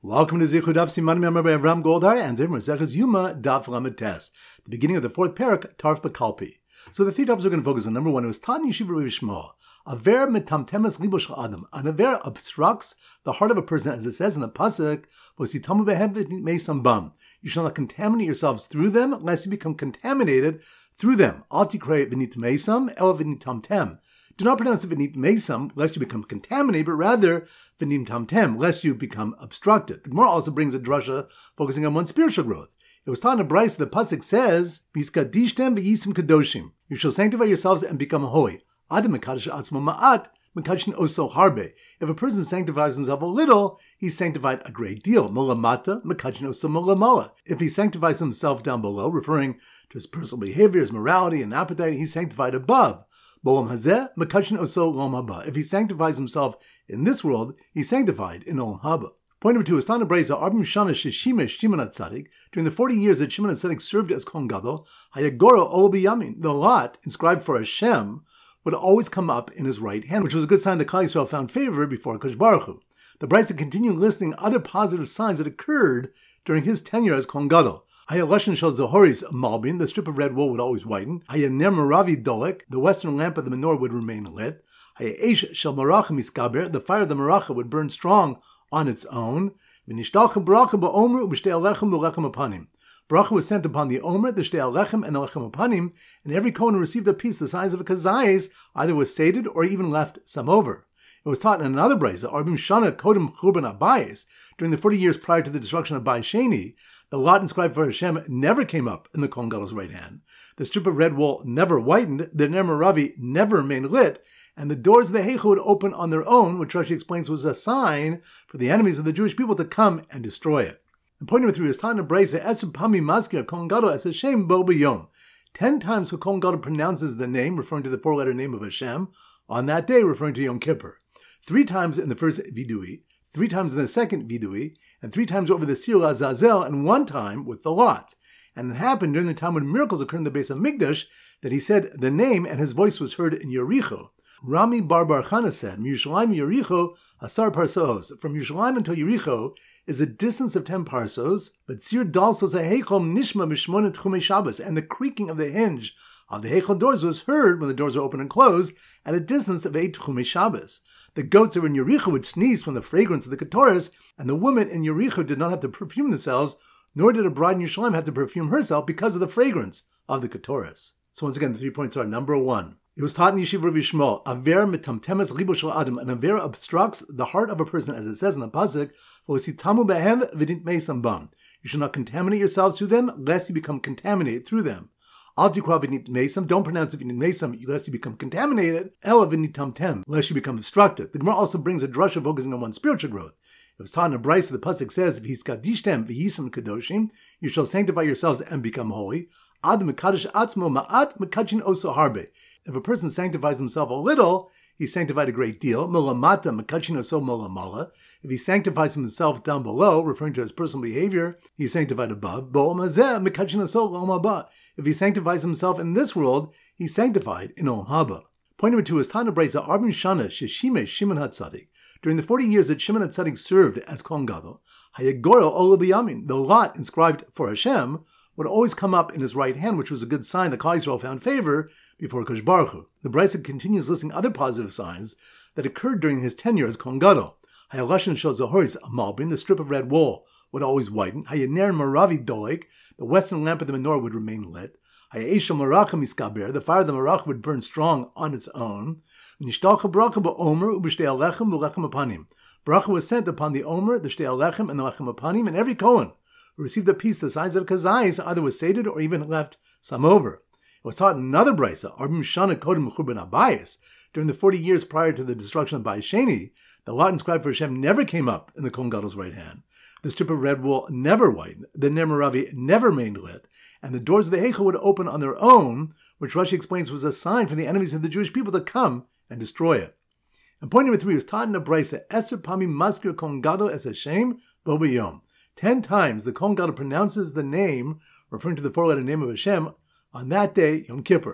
Welcome to Zichud Daf Siman Member by Avram Goldhar and Zimmer Zechus Yuma Daf Lamed Tes, the beginning of the fourth parak, Tarf Bekalpi. So the three topics we're going to focus on. Number one, it was Tan Yeshiva Rabbi Shmuel. Aver metamtemes libo shel adam. An aver obstructs the heart of a person, as it says in the pasuk, "Vositamu behem meisam bam." You shall not contaminate yourselves through them, lest you become contaminated through them. Al tikrei v'nit meisam el v'nitamtem. Do not pronounce it v'nit meisam, lest you become contaminated, but rather v'nim tamtem, lest you become obstructed. The Gemara also brings a drasha focusing on one's spiritual growth. It was taught in a brayso. The pasuk says, "V'yiskadishtem v'yisim kadoshim." You shall sanctify yourselves and become holy. Adam mekadosh atzmo ma'at, mekadoshin oso harbe. If a person sanctifies himself a little, he's sanctified a great deal. Molamata, mekadoshin oso molamala. If he sanctifies himself down below, referring to his personal behavior, his morality and appetite, he's sanctified above. Bolam hazeh, mekadoshin oso olam haba. If he sanctifies himself in this world, he's sanctified in olam haba. Point number two is Tana Breza, Arbim Shana Shishime Shimon HaTzadik. During the 40 years that Shimon HaTzadik served as Kohen Gadol, Hayagoro Ol Biyamin, the lot inscribed for Hashem would always come up in his right hand, which was a good sign that Klal Yisrael found favor before Kosh Baruch Hu. The Brisa continued listing other positive signs that occurred during his tenure as Kohen Gadol. Hayaloshin Shal Zohoris Malbin, the strip of red wool would always whiten. Hayaner Maravi Dolek, the western lamp of the menorah would remain lit. Hayaesh Shal Maracha Miskaber, the fire of the Maracha would burn strong on its own. Bracha was sent upon the Omer, the Shtei Alechem, and the Lechem Apanim, and every Kohen received a piece the size of a kazayis, either was sated or even left some over. It was taught in another brayso, Arbim Shana Kodem Churban Abayis, during the 40 years prior to the destruction of Bayis Sheni, the lot inscribed for Hashem never came up in the Kohen Gadol's right hand. The strip of red wool never whitened, the Ner Maravi never remained lit, and the doors of the Heichal would open on their own, which Rashi explains was a sign for the enemies of the Jewish people to come and destroy it. And point number three is Tana Breza, Esr Pami Maskir Kohen Gadol Es Hashem Bo B'Yom. 10 times the Kohen Gadol pronounces the name, referring to the 4-letter name of Hashem, on that day, referring to Yom Kippur. 3 times in the first Vidui, 3 times in the second Vidui, and 3 times over the Sir Azazel, and 1 time with the lot. And it happened during the time when miracles occurred in the base of Mikdash that he said the name and his voice was heard in Yericho. Rami Bar Chana said, "Yerushalayim Yericho Asar Parsos." From Yerushalayim until Yericho is a distance of 10 parsos, but Tzir Dalsos Heichom Nishma Mishmonet Chumei Shabbos, and the creaking of the hinge of the Heichel doors was heard when the doors were open and closed at a distance of 8 Chumei Shabbos. The goats that were in Yericho would sneeze from the fragrance of the Ketores, and the women in Yericho did not have to perfume themselves, nor did a bride in Yerushalayim have to perfume herself because of the fragrance of the Ketores. So once again, the 3 points are: number one, it was taught in Yeshiva Rabbi Shmuel, Aver metamtemes libo shel adam, an aver obstructs the heart of a person, as it says in the pasuk, V'ositamu behem v'nit meisam bam. You shall not contaminate yourselves through them, lest you become contaminated through them. Al tikra v'nit meisam, don't pronounce it v'nit meisam, lest you become contaminated. El v'nit tamtem, lest you become obstructed. The Gemara also brings a drasha focusing on one's spiritual growth. It was taught in a brayso. The pasuk says, V'yiskadishtem v'yisim kadoshim, you shall sanctify yourselves and become holy. Ad mekadosh atzmo ma'at mekadoshin oso harbe. If a person sanctifies himself a little, he's sanctified a great deal. Molamata mekadoshin oso molamala. If he sanctifies himself down below, referring to his personal behavior, he's sanctified above. Bo'olam hazeh mekadoshin oso olam haba. If he sanctifies himself in this world, he's sanctified in olam haba. Point number two is Tana Breza, Arbim Shana Shishime Shimon HaTzadik. During the 40 years that Shimon HaTzadik served as Kohen Gadol, Hayagoro Ol Biyamin, the lot inscribed for Hashem, would always come up in his right hand, which was a good sign that Klal Yisrael found favor before Kosh Baruch Hu. The Brisa continues listing other positive signs that occurred during his tenure as Kohen Gadol. Hayaloshin Shal Zohoris Malbin, the strip of red wool would always whiten. Hayaner Maravi Dolek, the western lamp of the menorah would remain lit. Hayaesh Maracha Miskaber, the fire of the Maracha would burn strong on its own. Nishtalcha Bracha Ba'omer Ub'shtei Alechem U'lechem Apanim. Bracha was sent upon the Omer, the Shtei Alechem, and the Lechem Apanim, and every Kohen who received a piece the size of kazayis, either was sated or even left some over. It was taught in another brayso, Arbim Shana Kodem Churban Abayis. During the 40 years prior to the destruction of Bayis Sheni, the lot inscribed for Hashem never came up in the Kohen Gadol's right hand. The strip of red wool never whitened, the Ner Maravi never remained lit, and the doors of the Heichal would open on their own, which Rashi explains was a sign for the enemies of the Jewish people to come and destroy it. And point number three was taught in a brayso, Esr Pami Maskir Kohen Gadol Es Hashem Bo B'Yom. 10 times the Kohen Gadol pronounces the name, referring to the 4-letter name of Hashem, on that day, Yom Kippur.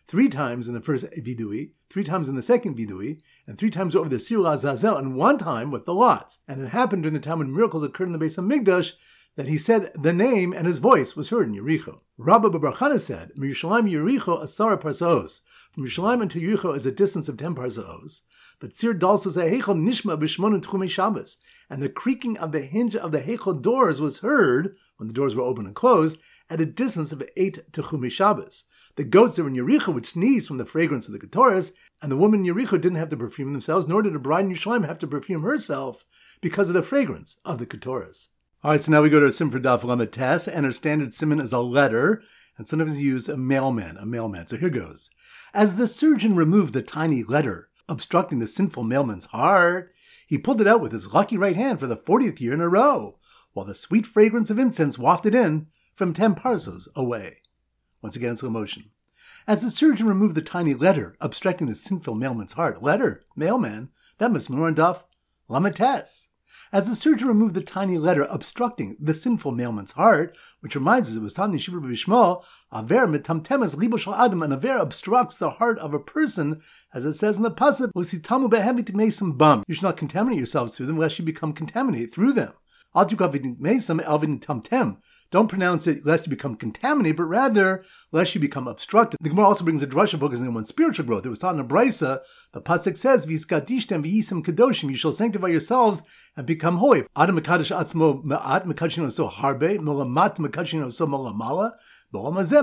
3 times in the first vidui, 3 times in the second vidui, and 3 times over the Sirul Azazel, and 1 time with the lots. And it happened during the time when miracles occurred in the base of Migdash that he said the name and his voice was heard in Yericho. Rabba Bar Chana said, Yerushalayim Yericho Asara Parsaos. From Yerushalayim into Yericho is a distance of 10 parsaos. But Tzir Dal says, Heichel Nishma B'Shmon Tchumei Shabbos. And the creaking of the hinge of the Heichel doors was heard, when the doors were open and closed, at a distance of 8 Tchumei Shabbos. The goats that were in Yericho would sneeze from the fragrance of the Ketores, and the women in Yericho didn't have to perfume themselves, nor did a bride in Yerushalayim have to perfume herself because of the fragrance of the Ketores. All right, so now we go to a sim for Daf Lamed Tes, and our standard simon is a letter, and sometimes you use a mailman. So here goes. As the surgeon removed the tiny letter obstructing the sinful mailman's heart, he pulled it out with his lucky right hand for the 40th year in a row, while the sweet fragrance of incense wafted in from 10 parsos away. Once again in slow motion. As the surgeon removed the tiny letter obstructing the sinful mailman's heart, letter, mailman, that must be more on Daf Lamed Tes. As the surgeon removed the tiny letter obstructing the sinful mailman's heart, which reminds us it was taught in Yeshiva B'Shmo, Aver mitamtemes libo shel adam, an Aver obstructs the heart of a person, as it says in the pasuk, L'sitamu behem mitmesim bam. You should not contaminate yourselves through them, lest you become contaminated through them. Al tukav mitmesim elvin tamtem. Don't pronounce it lest you become contaminated, but rather lest you become obstructed. The Gemara also brings a drasha focusing on spiritual growth. It was taught in a brisa. The pasuk says, "V'yiskadishtem v'yisim kadoshim." You shall sanctify yourselves and become holy. Adam mekadosh atzmo ma'at mekadshino so harbe molamat mekadshino so molamala. So as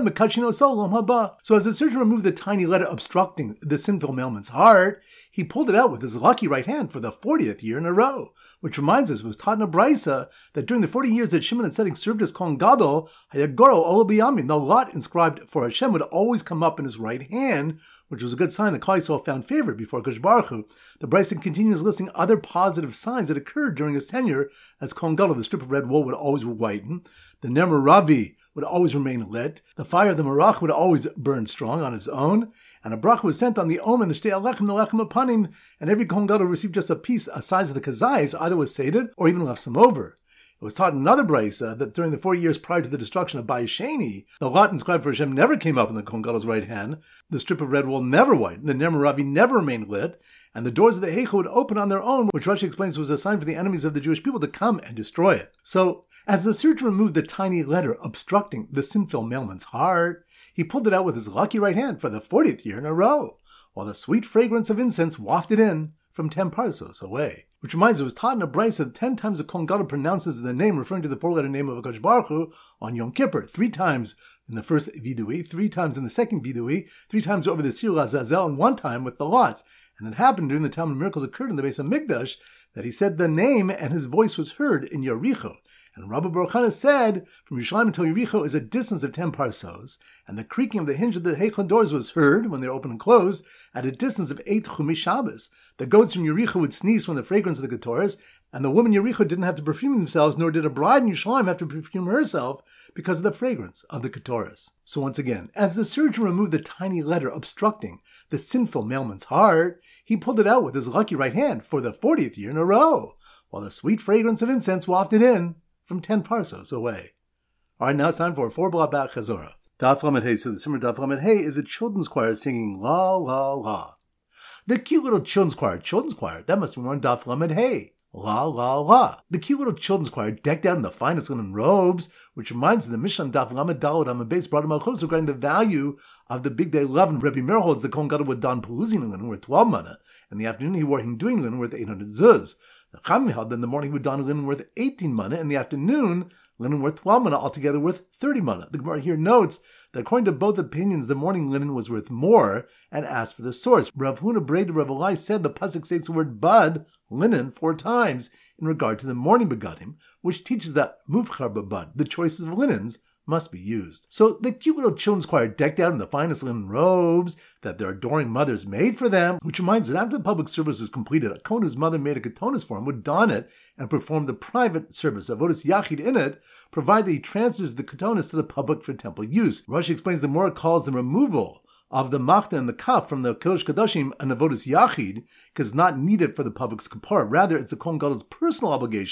the surgeon removed the tiny letter obstructing the sinful mailman's heart, he pulled it out with his lucky right hand for the 40th year in a row, which reminds us, it was taught in a brisa that during the 40 years that Shimon and Tzedek served as Kohen Gadol, Hayagoro Olo B'Yamin, the lot inscribed for Hashem would always come up in his right hand, which was a good sign that Klal Yisrael found favor before Kodesh Baruch Hu. The brisa continues listing other positive signs that occurred during his tenure as Kohen Gadol. The strip of red wool would always whiten, the Nemer Ravi would always remain lit, the fire of the Marach would always burn strong on its own, and a bracha was sent on the Omen, the Shtei Alechem, the Lechem Apanim, and every Kohen Gadol received just a piece a size of the kazayis, either was sated or even left some over. It was taught in another brisa that during the 40 years prior to the destruction of Bayis Sheni, the lot inscribed for Hashem never came up in the Kohen Gadol's right hand, the strip of red wool never whitened, the Nemer Ravi never remained lit, and the doors of the Heichel would open on their own, which Rashi explains was a sign for the enemies of the Jewish people to come and destroy it. So, as the surgeon removed the tiny letter obstructing the sinful mailman's heart, he pulled it out with his lucky right hand for the 40th year in a row, while the sweet fragrance of incense wafted in from 10 parsos away. Which reminds us, it was taught in a brisa that 10 times the Kohen Gadol pronounces the name referring to the 4-letter name of HaKadosh Baruch Hu on Yom Kippur, 3 times in the first vidui, 3 times in the second vidui, 3 times over the Sirul Azazel, and 1 time with the lots. And it happened during the time when miracles occurred in the base of Migdash that he said the name and his voice was heard in Yericho. And Rabbi Bar Chana said, from Yerushalayim until Yericho is a distance of 10 parsos, and the creaking of the hinge of the Heichel doors was heard, when they were open and closed, at a distance of 8 Chumei Shabbos. The goats from Yericho would sneeze from the fragrance of the Ketores, and the women in Yericho didn't have to perfume themselves, nor did a bride in Yerushalayim have to perfume herself because of the fragrance of the Ketores. So once again, as the surgeon removed the tiny letter obstructing the sinful mailman's heart, he pulled it out with his lucky right hand for the 40th year in a row, while the sweet fragrance of incense wafted in from 10 parsos away. All right, now it's time for 4 B'la B'at Chazorah. Daf Lamed Hey. So the Simmer Daf Lamed Hey is a children's choir singing La La La. The cute little children's choir, that must be more on Daf Lamed Hey. La La La. The cute little children's choir decked out in the finest linen robes, which reminds the Mishnah Daf Lamed Daled on the base brought Malchus regarding the value of the big day 11. Rebbe Meir holds the Kohen Gadol would don Peluzin linen worth 12 mana. In the afternoon he wore Hinduin linen worth 800 zuz. The Chachamim held that in the morning he would don linen worth 18 mana, in the afternoon linen worth 12 mana, altogether worth 30 mana. The Gemara here notes that according to both opinions, the morning linen was worth more, and asked for the source. Rav Huna Brei de Rav Elai said the pasuk states the word bud, linen, 4 times in regard to the morning begadim, which teaches that muvchar b'bud, the choices of linens, must be used. So the cute little children's choir decked out in the finest linen robes that their adoring mothers made for them, which reminds that after the public service was completed, a kohen whose mother made a ketonis for him would don it and perform the private service of avodas yachid in it, provided he transfers the ketonis to the public for temple use. Rashi explains the Morah calls the removal of the machta and the kaf from the Kodesh Kodashim an avodas yachid, because it's not needed for the public's kapara. Rather, it's the Kohen Gadol's personal obligation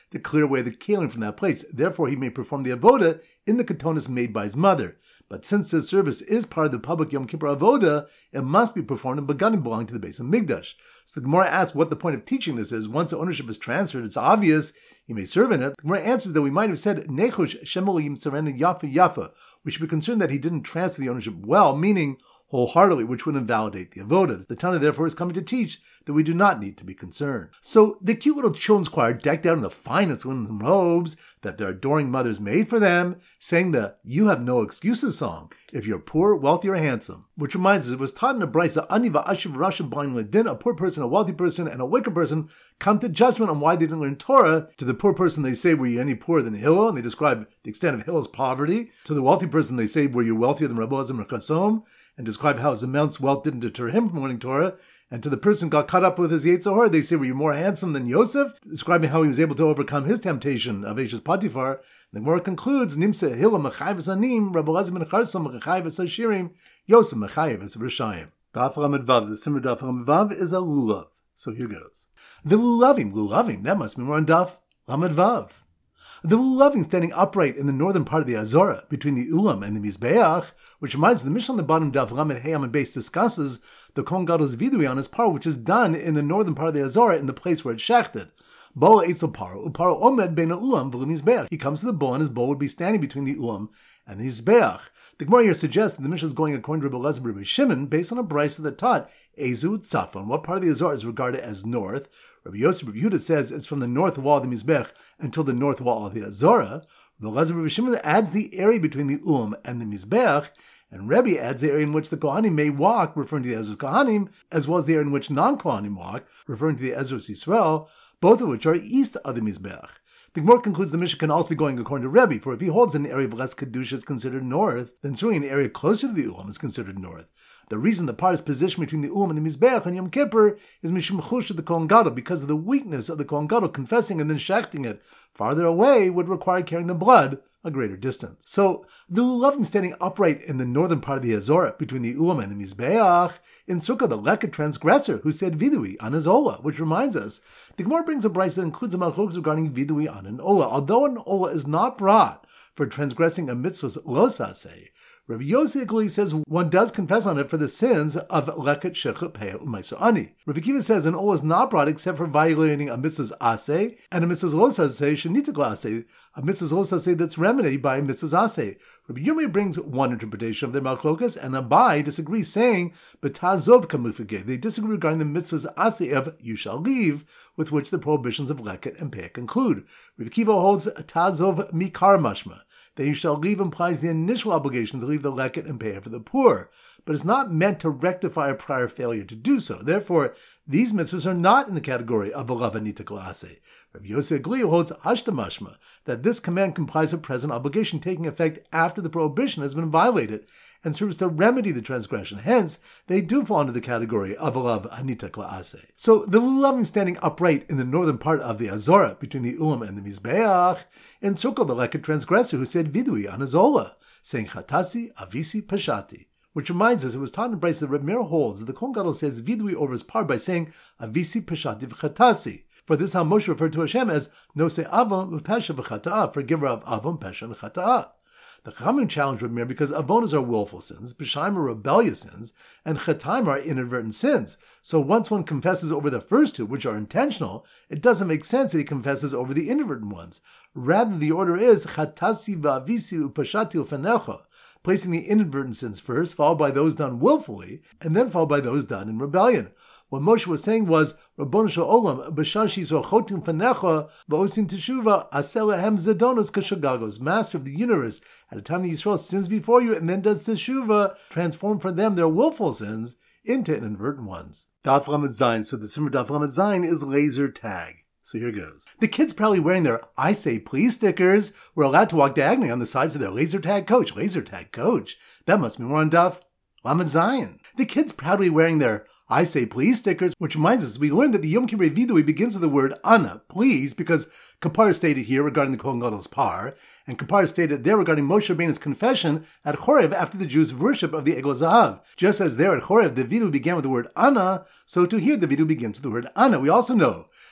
to clear away the kalim from that place. Therefore, he may perform the avoda in the katonis made by his mother. But since this service is part of the public Yom Kippur avoda, it must be performed in begadim belonging to the base of Migdash. So the Gemara asks what the point of teaching this is. Once the ownership is transferred, it's obvious he may serve in it. The Gemara answers that we might have said nechush shemolim serena yafa yafa. We should be concerned that he didn't transfer the ownership well, meaning wholeheartedly, which would invalidate the avoda. The Tana therefore is coming to teach that we do not need to be concerned. So the cute little children's choir decked out in the finest linen robes that their adoring mothers made for them, sang the "You Have No Excuses" song, if you're poor, wealthy, or handsome. Which reminds us, it was taught in a brisa, Ani va'ashiv rasha b'ayin ledin, a poor person, a wealthy person, and a wicked person come to judgment on why they didn't learn Torah. To the poor person they say, were you any poorer than Hillel? And they describe the extent of Hillel's poverty. To the wealthy person they say, were you wealthier than Rabbi Azim or Chasom? And describe how his immense wealth didn't deter him from learning Torah. And to the person who got caught up with his Yetzer Hara, they say, were you more handsome than Yosef? Describing how he was able to overcome his temptation of Eshes Potiphar. The Gemara concludes, Nimsa Hillel Mechayev Anim, Rabbi Elazar ben Charsom Mechayev Ashirim, Yosef Mechayev Rishayim. Daf Lamed Vav, the Simmer Daf Lamed Vav is a lulav. So here goes. The lulavim, that must be more on Daf Lamed Vav. The lulavim standing upright in the northern part of the Azora, between the Ulam and the Mizbeach, which reminds the Mishnah on the bottom Daf Lamed Hey Amud Beis discusses the Kohen Gadol's vidui on his par, which is done in the northern part of the Azora, in the place where it's shechted. Bo eitzel paro, uparo omed bein ulam v'lim mizbeach. He comes to the bowl, and his bowl would be standing between the ulam and the mizbeach. The Gemara here suggests that the Mishnah is going according to Rabbi Elazar ben Shimon, based on a brisa that taught Ezu Tzafon. What part of the Azor is regarded as north? Rabbi Yosef ben Yehuda says it's from the north wall of the mizbeach until the north wall of the Azora. Rabbi Elazar ben Shimon adds the area between the ulam and the mizbeach. And Rebbe adds the area in which the Kohanim may walk, referring to the Ezra's Kohanim, as well as the area in which non-Kohanim walk, referring to the Ezra's Yisrael, both of which are east of the Mizbeach. The Gemara concludes the Mishnah can also be going according to Rebbe, for if he holds an area of less Kedusha is considered north, then certainly an area closer to the Ulam is considered north. The reason the par is positioned between the Ulam and the Mizbeach on Yom Kippur is Mishum Chush of the Kohen Gadol, because of the weakness of the Kohen Gadol confessing and then shechting it farther away would require carrying the blood a greater distance. So the lulavim standing upright in the northern part of the Azora between the Ulam and the Mizbeach, in Sukkah the Leket transgressor who said vidui on his Ola, which reminds us, the Gemara brings a brisa that includes a malchok regarding vidui on an Ola. Although an Ola is not brought for transgressing a mitzvah's losase, Rabbi Yossi Aguli says one does confess on it for the sins of leket shechut peah u'maiso ani. Rabbi Kiva says an olah is not brought except for violating a mitzvah's aseh and a mitzvah's los aseh shenitik aseh, a mitzvah's los aseh that's remedied by a mitzvah's aseh. Rabbi Yirmiyah brings one interpretation of the Malchokas, and Abai disagrees, saying betazov kamufige. They disagree regarding the mitzvah's aseh of you shall leave, with which the prohibitions of leket and peah conclude. Rabbi Kiva holds tazov mikar mashma, that you shall leave implies the initial obligation to leave the leket and peah for the poor, but is not meant to rectify a prior failure to do so. Therefore, these mitzvahs are not in the category of alavanita klase. Rabbi Yosef Agli holds hashtamashma, that this command complies a present obligation taking effect after the prohibition has been violated, and serves to remedy the transgression. Hence, they do fall into the category of alav anita klase. So, the lulavim standing upright in the northern part of the Azora, between the Ulam and the Mizbeach, encircled the leket transgressor who said vidui on his Ola, saying chatasi, avisi, pashati. Which reminds us, it was taught in Bryce that Reb Meir holds that the Kohen Gadol says vidui over his par by saying avisi, pashati, v'chatasi. For this is how Moshe referred to Hashem as nosei avon v'pesha v'chata'a, forgiver of avon, pesha, and chata'a. The Chachamim challenged Reb Meir because avonas are willful sins, peshaim are rebellious sins, and chataim are inadvertent sins. So once one confesses over the first two, which are intentional, it doesn't make sense that he confesses over the inadvertent ones. Rather, the order is chatasi v'avisi upashati ufanecha, placing the inadvertent sins first, followed by those done willfully, and then followed by those done in rebellion. What Moshe was saying was, Rabbonu shel olam, b'shashi zochotim fanecha, v'osin teshuva, aselahem zedonos kashagagos, Master of the universe, at a time the Yisrael sins before you, and then does teshuva, transform for them their willful sins into inadvertent ones. Daf Lamed Zayin, so the Simmer Daf Lamed Zayin is laser tag. So here goes. The kids proudly wearing their I Say Please stickers were allowed to walk diagonally on the sides of their laser tag coach. Laser tag coach? That must be more on Daf Lamed Zayin. The kids proudly wearing their I Say Please stickers, which reminds us, we learned that the Yom Kippur Vidui begins with the word Ana, please, because Kapar stated here regarding the Kohen Gadol's par, and Kapar stated there regarding Moshe Rabbeinu's confession at Chorev after the Jews' worship of the Egel Zahav. Just as there at Chorev the Vidui began with the word Ana, so to here the Vidui begins with the word Ana. We also know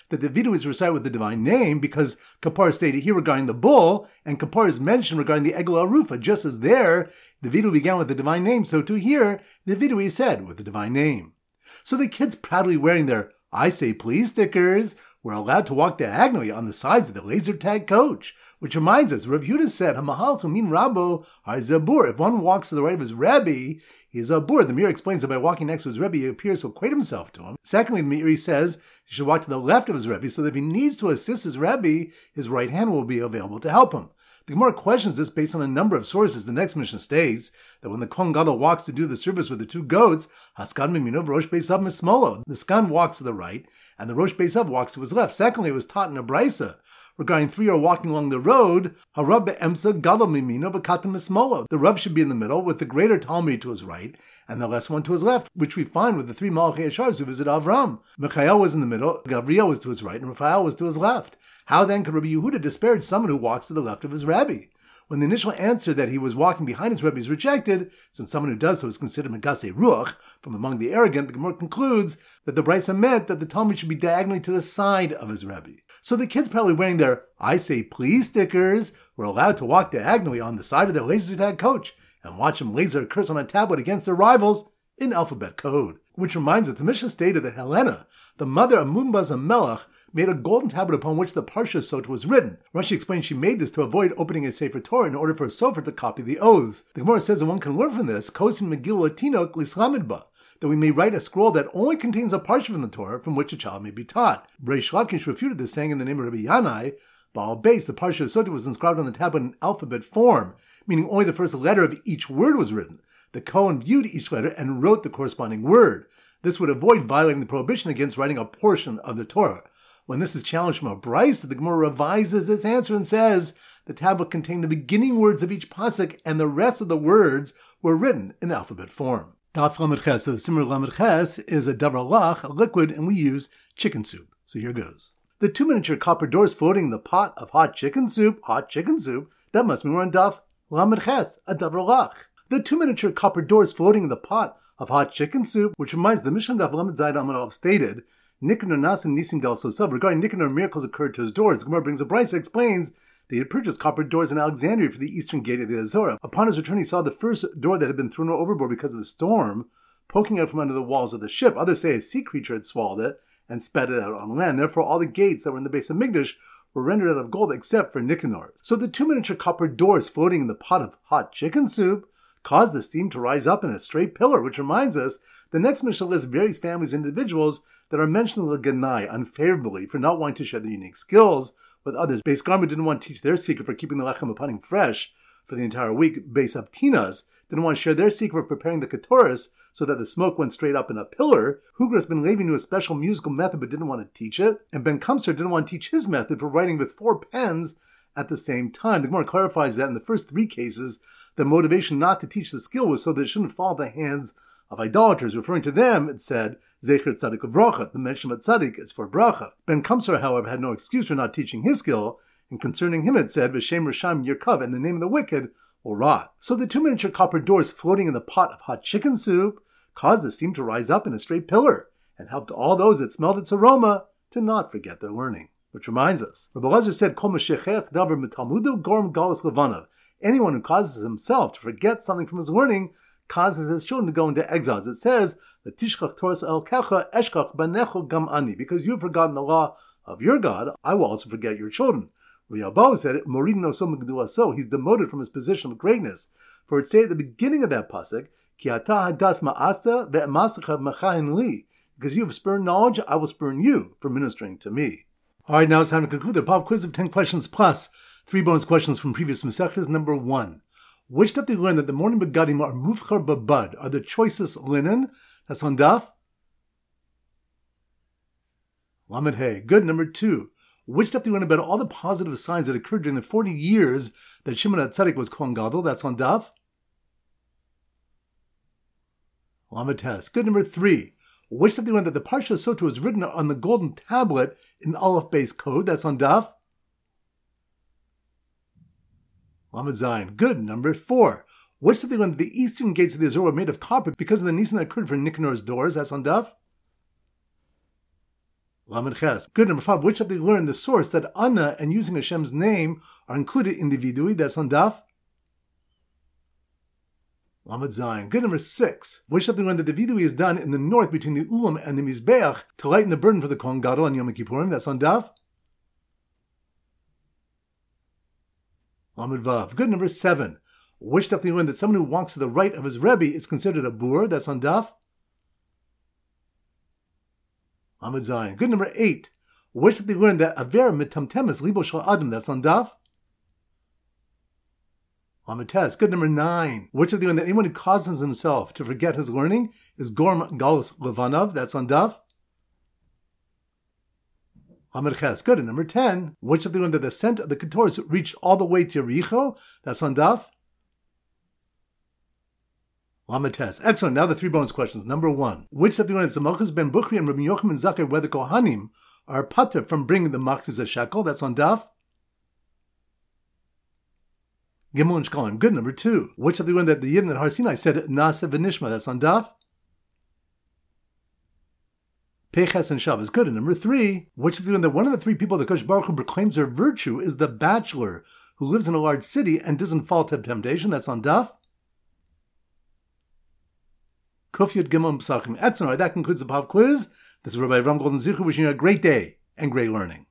that the vidui is recited with the divine name because kapara stated here regarding the bull, and kapara is mentioned regarding the egel arufa. Just as there, the vidui began with the divine name, so too here, the vidui is said with the divine name. So the kids proudly wearing their "I say please" stickers were allowed to walk diagonally on the sides of the laser tag coach, which reminds us, Rav Yehuda said, "Hamahal kumin rabo hazabur." If one walks to the right of his Rebbe, he is a bur. The Meir explains that by walking next to his Rebbe, he appears to equate himself to him. Secondly, the Meir says he should walk to the left of his Rebbe, so that if he needs to assist his Rebbe, his right hand will be available to help him. The Gemara questions this based on a number of sources. The next Mishnah states that when the Kohen Gadol walks to do the service with the two goats, Haskan Mimino Rosh Beisav Mismolo, the Skan walks to the right, and the Rosh Beisav walks to his left. Secondly, it was taught in a Brisa regarding three are walking along the road, Harab Be'emsa Gadol Mimino B'Katam Mismolo. The Rav should be in the middle, with the greater Talmud to his right, and the less one to his left, which we find with the three Malachei Yashars who visit Avram. Michael was in the middle, Gabriel was to his right, and Raphael was to his left. How then could Rabbi Yehuda disparage someone who walks to the left of his Rabbi? When the initial answer that he was walking behind his Rebbe is rejected, since someone who does so is considered Megasei Ruach, from among the arrogant, the Gemara concludes that the Brisa meant that the Talmud should be diagonally to the side of his Rebbe. So the kids, probably wearing their "I say please" stickers, were allowed to walk diagonally on the side of their laser tag coach and watch him laser a curse on a tablet against their rivals in alphabet code. Which reminds us, the Mishnah stated that Helena, the mother of Munbaz HaMelech, made a golden tablet upon which the Parsha Sota was written. Rashi explains she made this to avoid opening a Sefer Torah in order for a sofer to copy the oaths. The Gemara says that one can learn from this, Kosin Megillah Tinok Lislamidba, that we may write a scroll that only contains a Parsha from the Torah from which a child may be taught. Reish Lakish refuted this, saying in the name of Rabbi Yanai, Baal Beis, the Parsha Sota was inscribed on the tablet in alphabet form, meaning only the first letter of each word was written. The Kohen viewed each letter and wrote the corresponding word. This would avoid violating the prohibition against writing a portion of the Torah. When this is challenged from a Brisa, the Gemara revises its answer and says the tablet contained the beginning words of each pasuk, and the rest of the words were written in alphabet form. Daf Lamed Ches. So the Simmer Lamed Ches is a davar lach, a liquid, and we use chicken soup. So here goes. The two miniature copper doors floating in the pot of hot chicken soup, that must mean we're on Daf Lamed Ches, a davar lach. The two miniature copper doors floating in the pot of hot chicken soup, which reminds the Mishnah Daf Lamed Zayin Amud Aleph stated, Nicanor Nasim Nisim Gal Sosav. Regarding Nicanor, miracles occurred to his doors. The Gemara brings a Brisa, explains that he had purchased copper doors in Alexandria for the eastern gate of the Azorah. Upon his return, he saw the first door that had been thrown overboard because of the storm poking out from under the walls of the ship. Others say a sea creature had swallowed it and spat it out on land. Therefore, all the gates that were in the base of Migdash were rendered out of gold except for Nicanor. So the two miniature copper doors floating in the pot of hot chicken soup caused the steam to rise up in a straight pillar, which reminds us the next Mishnah lists various families and individuals that are mentioned in the Ganai unfavorably for not wanting to share their unique skills with others. Beis Garma didn't want to teach their secret for keeping the lechem upanim fresh for the entire week. Beis Abtinas didn't want to share their secret of preparing the ketoris so that the smoke went straight up in a pillar. Hugras ben Levi knew a special musical method but didn't want to teach it. And Ben Kamser didn't want to teach his method for writing with 4 pens at the same time. The Gemara clarifies that in the first 3 cases, the motivation not to teach the skill was so that it shouldn't fall in the hands of idolaters. Referring to them, it said, Zecher Tzadik Bracha. The mention of Tzadik is for Bracha. Ben Kamsar, however, had no excuse for not teaching his skill, and concerning him it said, V'shem Risham Yirkav, and the name of the wicked will rot. So the 2 miniature copper doors floating in the pot of hot chicken soup caused the steam to rise up in a straight pillar, and helped all those that smelled its aroma to not forget their learning. Which reminds us, Rabbi Elazar said, Kol Meshechech Davar Mitalmudu Gorm Galus Levanav. Anyone who causes himself to forget something from his learning causes his children to go into exile. As it says, "Tishkach Toras Elkecha Eshkach Banecho Gam Ani." Because you have forgotten the law of your God, I will also forget your children. Riyabahu said it, Moridin Oso Megduaso. He's demoted from his position of greatness. For it says at the beginning of that pasuk, Ki ata hadas ma'asta ve'emasecha mechahin li. Because you have spurned knowledge, I will spurn you for ministering to me. All right, now it's time to conclude the pop quiz of 10 questions plus 3 bonus questions from previous Masechtas. Number 1. Which daf did you learn that the morning begadim are mufchar babad, are the choicest linen? That's on daf Lamed Hey. Good. Number 2. Which daf did you learn about all the positive signs that occurred during the 40 years that Shimon HaTzadik was Kohen Gadol? That's on daf Lamed Tes. Good. Number 3. Which daf did you learn that the Parsha Sota was written on the golden tablet in Aleph base code? That's on daf Lamed Zayin. Good. Number 4. Which daf they learn that the eastern gates of the Azor were made of copper because of the nisan that occurred for Nicanor's doors? That's on daf Lamed Ches. Good. Number 5. Which of they learn the source that Anna and using Hashem's name are included in the vidui? That's on Daf. Lamed Zayin. Good. Number 6. Which of they learn that the vidui is done in the north between the Ulam and the Mizbeach to lighten the burden for the Kohen Gadol on Yom Kippurim? That's on Daf. Lamed Vav. Good. Number 7. Which of they learn that someone who walks to the right of his Rebbe is considered a boor? That's on Daf. Lamed Zayin. Good. Number 8. Which of they learn that Aver mitamtemes libo shel Adam? That's on Daf. Lamed Tes. Good. Number 9. Which of they learn that anyone who causes himself to forget his learning is Gorm Galus Levanav? That's on Daf. Lamed Ches. Good. And number 10. Which of they learn that the scent of the Ketores reached all the way to Yericho? That's on Daf. Lamed Tes. Excellent. Now the 3 bonus questions. Number 1. Which of the ones Malchus ben Bukhri and Rabbi Yochanan Zakkai were the Kohanim are pater from bringing the Machzis a shekel? That's on Daf. Gimel and Shkolim. Good. Number 2. Which of the ones that the Yidden at Har Sinai said Naaseh v'Nishma? That's on Daf. Peches and Shabbos. Good. And number 3. Which of the ones that one of the 3 people that Kosh Baruch Hu proclaims their virtue is the bachelor who lives in a large city and doesn't fall to temptation? That's on Daf. Kuf Yud Gimel Pesachim. Excellent. That concludes the pop quiz. This is Rabbi Avram Golden Zichu wishing you a great day and great learning.